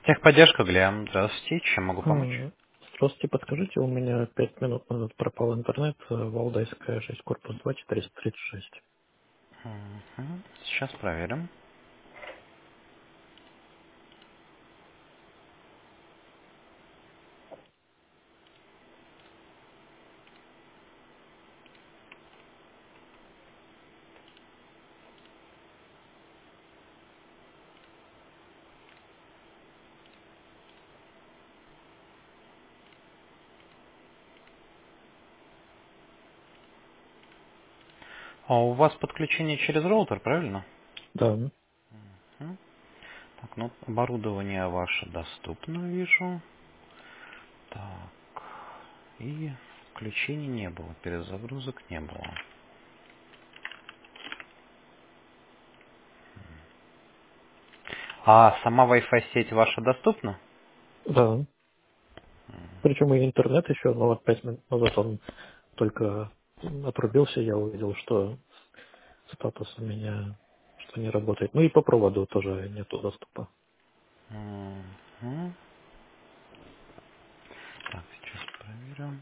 Техподдержка, Глеб. Здравствуйте. Чем могу помочь? Здравствуйте, подскажите, у меня 5 минут назад пропал интернет, Валдайская 6, корпус 2, 436. Мгм. Сейчас проверим. А у вас подключение через роутер, правильно? Да, Мгм. Так, ну, оборудование ваше доступно, вижу. Так, и включений не было, перезагрузок не было. А сама Wi-Fi сеть ваша доступна? да. Причем и интернет еще, но вот 5 минут назад он только отрубился, я увидел, что статус у меня что не работает. Ну и по проводу тоже нету доступа. Мгм. Так, сейчас проверим.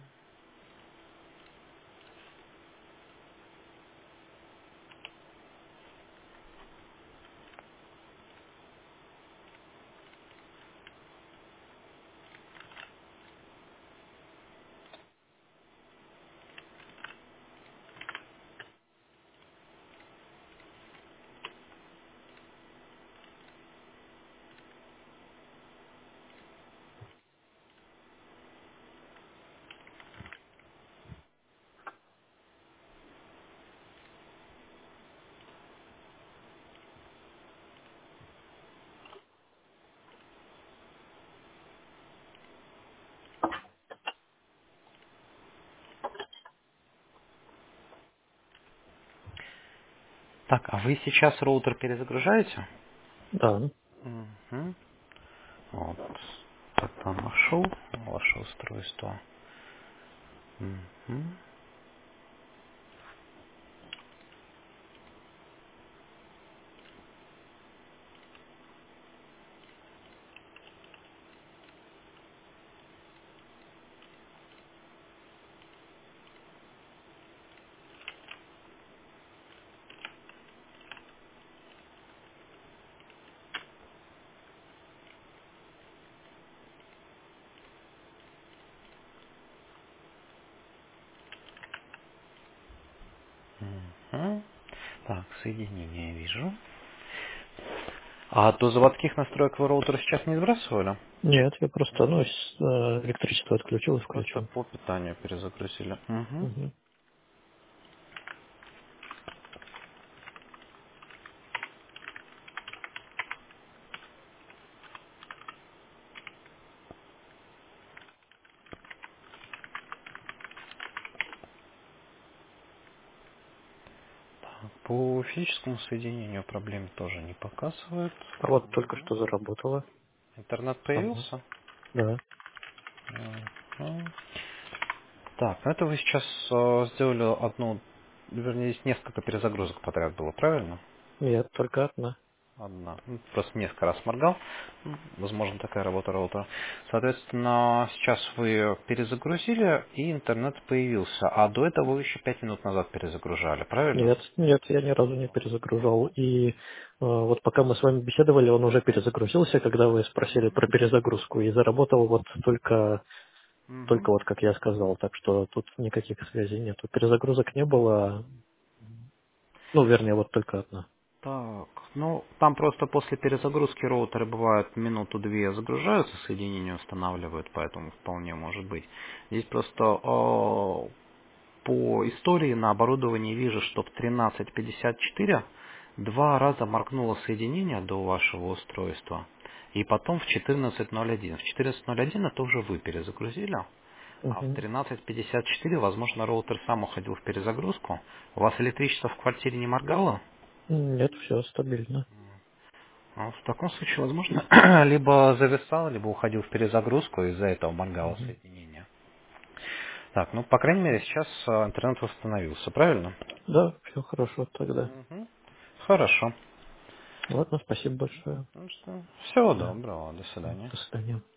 Так, а вы сейчас роутер перезагружаете? Да. Мгм. Вот. Тогда нашел ваше устройство. Мгм. Мгм. Так, соединение вижу. А до заводских настроек вы роутер сейчас не сбрасывали? Нет, я просто, Нет. электричество отключил и Просто включил. по питанию перезагрузили. Мгм. Мгм. Так, по физическому соединению проблем тоже не показывает. А вот только Мгм. что заработало. Интернет Ага. появился? Да. Мгм. Так, ну это вы сейчас сделали одну, вернее, здесь несколько перезагрузок подряд было, правильно? Нет, только одна. Одна. Ну, просто несколько раз моргал. Возможно, такая работа роутера. Соответственно, сейчас вы перезагрузили, и интернет появился. А до этого вы еще 5 минут назад перезагружали, правильно? Нет, нет, я ни разу не перезагружал. И вот пока мы с вами беседовали, он уже перезагрузился, когда вы спросили про перезагрузку, и заработал вот только Мгм. вот как я сказал, так что тут никаких связей нету. Перезагрузок не было, ну, вернее, вот только одна. Так, ну, там просто после перезагрузки роутеры бывают минуту-две загружаются, соединение устанавливают, поэтому вполне может быть. Здесь просто по истории на оборудовании вижу, что в 13:54 два раза моргнуло соединение до вашего устройства, и потом в 14:01. В 14:01 это уже вы перезагрузили, а в Мгм. 13:54, возможно, роутер сам уходил в перезагрузку. У вас электричество в квартире не моргало? Нет, все стабильно. Ну, в таком случае, возможно, либо зависал, либо уходил в перезагрузку, и из-за этого моргало Мгм. соединение. Так, ну, по крайней мере, сейчас интернет восстановился, правильно? Да, все хорошо тогда. Мгм. Хорошо. Ладно, спасибо большое. Ну что, всего Да, доброго, до свидания. до свидания.